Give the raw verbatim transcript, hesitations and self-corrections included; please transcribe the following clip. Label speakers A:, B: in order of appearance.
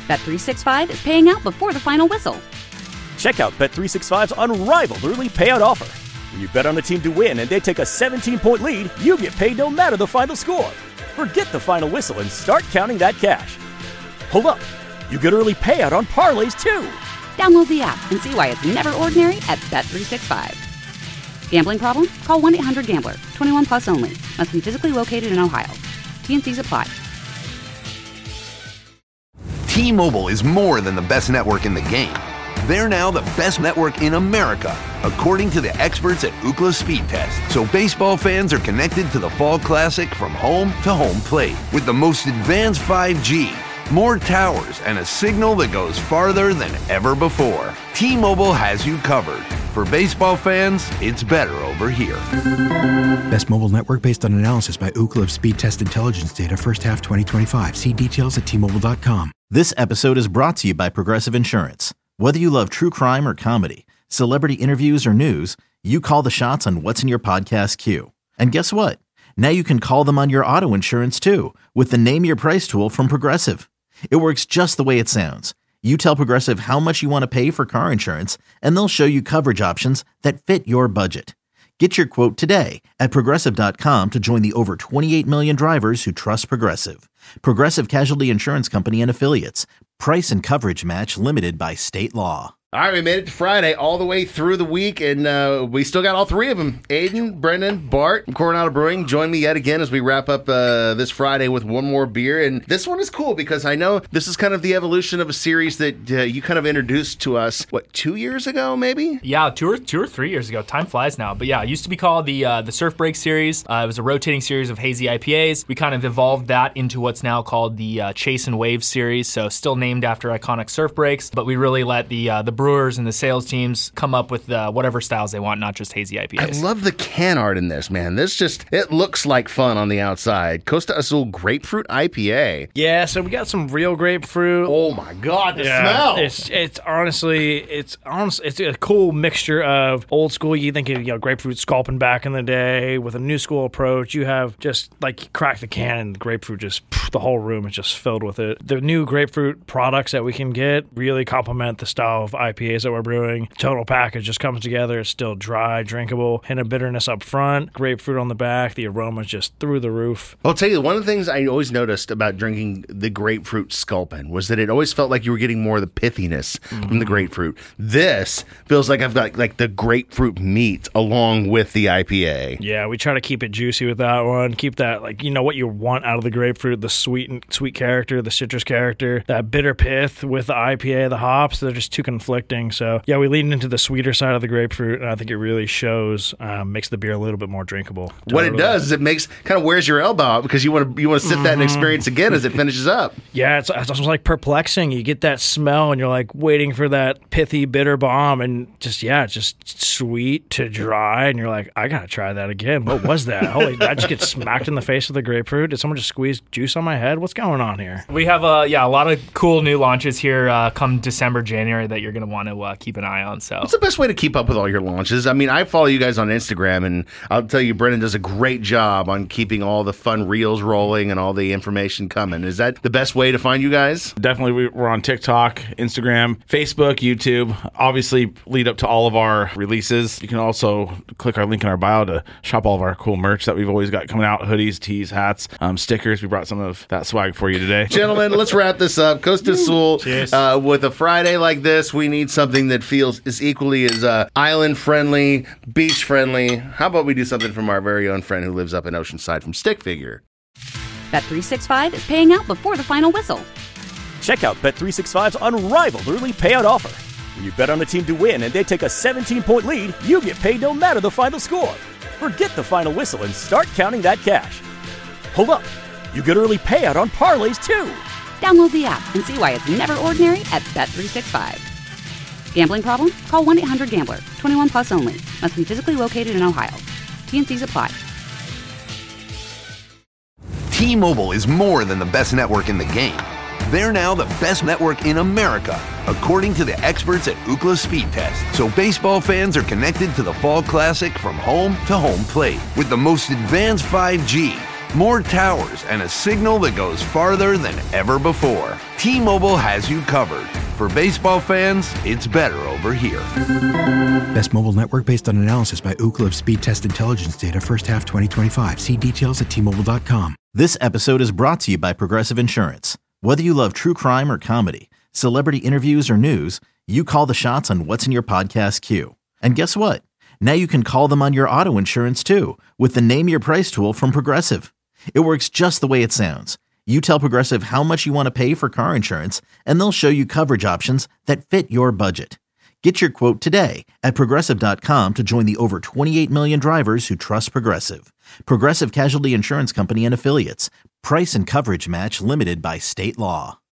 A: Bet three sixty-five is paying out before the final whistle.
B: Check out Bet three sixty-five's unrivaled early payout offer. When you bet on a team to win and they take a seventeen-point lead, you get paid no matter the final score. Forget the final whistle and start counting that cash. Hold up. You get early payout on parlays, too.
A: Download the app and see why it's never ordinary at Bet three sixty-five. Gambling problem? Call one eight hundred gambler. twenty-one plus only. Must be physically located in Ohio. T N Cs apply.
C: T-Mobile is more than the best network in the game. They're now the best network in America, according to the experts at Ookla Speed Test. So baseball fans are connected to the Fall Classic from home to home plate with the most advanced five G, more towers, and a signal that goes farther than ever before. T-Mobile has you covered. For baseball fans, it's better over here.
D: Best mobile network based on analysis by Ookla of Speed Test Intelligence data first half twenty twenty-five. See details at T Mobile dot com.
E: This episode is brought to you by Progressive Insurance. Whether you love true crime or comedy, celebrity interviews or news, you call the shots on what's in your podcast queue. And guess what? Now you can call them on your auto insurance too with the Name Your Price tool from Progressive. It works just the way it sounds. You tell Progressive how much you want to pay for car insurance, and they'll show you coverage options that fit your budget. Get your quote today at Progressive dot com to join the over twenty-eight million drivers who trust Progressive. Progressive Casualty Insurance Company and Affiliates. Price and coverage match limited by state law.
F: All right, we made it to Friday all the way through the week, and uh, we still got all three of them. Aiden, Brendan, Bart from Coronado Brewing. Join me yet again as we wrap up uh, this Friday with one more beer. And this one is cool because I know this is kind of the evolution of a series that uh, you kind of introduced to us, what, two years ago, maybe?
G: Yeah, two or two or three years ago. Time flies now. But yeah, it used to be called the uh, the Surf Break series. Uh, it was a rotating series of hazy I P As. We kind of evolved that into what's now called the uh, Chase and Wave series. So still named after iconic surf breaks, but we really let the uh, the brewers and the sales teams come up with uh, whatever styles they want, not just hazy I P As.
F: I love the can art in this, man. This just, it looks like fun on the outside. Costa Azul Grapefruit I P A.
H: Yeah, so we got some real grapefruit.
F: Oh my God, the
H: yeah,
F: smell.
H: It's it's honestly, it's honestly, it's a cool mixture of old school, you think of, you know, grapefruit sculpin back in the day with a new school approach. You have just like you crack the can and the grapefruit just, pff, the whole room is just filled with it. The new grapefruit products that we can get really complement the style of I P As that we're brewing. Total package just comes together. It's still dry, drinkable, hint of bitterness up front, grapefruit on the back. The aroma's just through the roof.
F: I'll tell you, one of the things I always noticed about drinking the grapefruit sculpin was that it always felt like you were getting more of the pithiness mm-hmm. from the grapefruit. This feels like I've got like the grapefruit meat along with the I P A.
H: Yeah, we try to keep it juicy with that one. Keep that, like, you know, what you want out of the grapefruit, the sweet and sweet character, the citrus character, that bitter pith with the I P A, the hops. They're just too conflicting. So yeah, we lean into the sweeter side of the grapefruit, and I think it really shows, um, makes the beer a little bit more drinkable.
F: What totally. It does is it makes kind of wears your elbow out because you want to you want to sit mm-hmm. that and experience again as it finishes up.
H: Yeah, it's, it's almost like perplexing. You get that smell, and you're like waiting for that pithy, bitter bomb, and just yeah, it's just sweet to dry, and you're like, I gotta try that again. What was that? Holy, I just get smacked in the face with the grapefruit. Did someone just squeeze juice on my head? What's going on here?
G: We have uh, yeah a lot of cool new launches here uh, come December, January that you're gonna want to uh, keep an eye on. So
F: what's the best way to keep up with all your launches? I mean, I follow you guys on Instagram, and I'll tell you, Brendan does a great job on keeping all the fun reels rolling and all the information coming. Is that the best way to find you guys?
I: Definitely. We're on TikTok, Instagram, Facebook, YouTube. Obviously, lead up to all of our releases. You can also click our link in our bio to shop all of our cool merch that we've always got coming out. Hoodies, tees, hats, um, stickers. We brought some of that swag for you today.
F: Gentlemen, let's wrap this up. Costa Azul, uh, with a Friday like this, we need something that feels as equally as uh, island-friendly, beach-friendly. How about we do something from our very own friend who lives up in Oceanside from Stick Figure?
A: Bet three sixty-five is paying out before the final whistle.
B: Check out Bet three sixty-five's unrivaled early payout offer. When you bet on a team to win and they take a seventeen-point lead, you get paid no matter the final score. Forget the final whistle and start counting that cash. Hold up. You get early payout on parlays, too.
A: Download the app and see why it's never ordinary at Bet three sixty-five. Gambling problem? Call one eight hundred gambler. twenty-one plus only. Must be physically located in Ohio. T N Cs apply.
C: T-Mobile is more than the best network in the game. They're now the best network in America, according to the experts at Ookla Speed Test. So baseball fans are connected to the Fall Classic from home to home plate with the most advanced five G, more towers, and a signal that goes farther than ever before. T-Mobile has you covered. For baseball fans, it's better over here.
D: Best mobile network based on analysis by Ookla of Speed Test Intelligence data first half twenty twenty-five. See details at T Mobile dot com.
E: This episode is brought to you by Progressive Insurance. Whether you love true crime or comedy, celebrity interviews or news, you call the shots on what's in your podcast queue. And guess what? Now you can call them on your auto insurance too with the Name Your Price tool from Progressive. It works just the way it sounds. You tell Progressive how much you want to pay for car insurance, and they'll show you coverage options that fit your budget. Get your quote today at Progressive dot com to join the over twenty-eight million drivers who trust Progressive. Progressive Casualty Insurance Company and Affiliates. Price and coverage match limited by state law.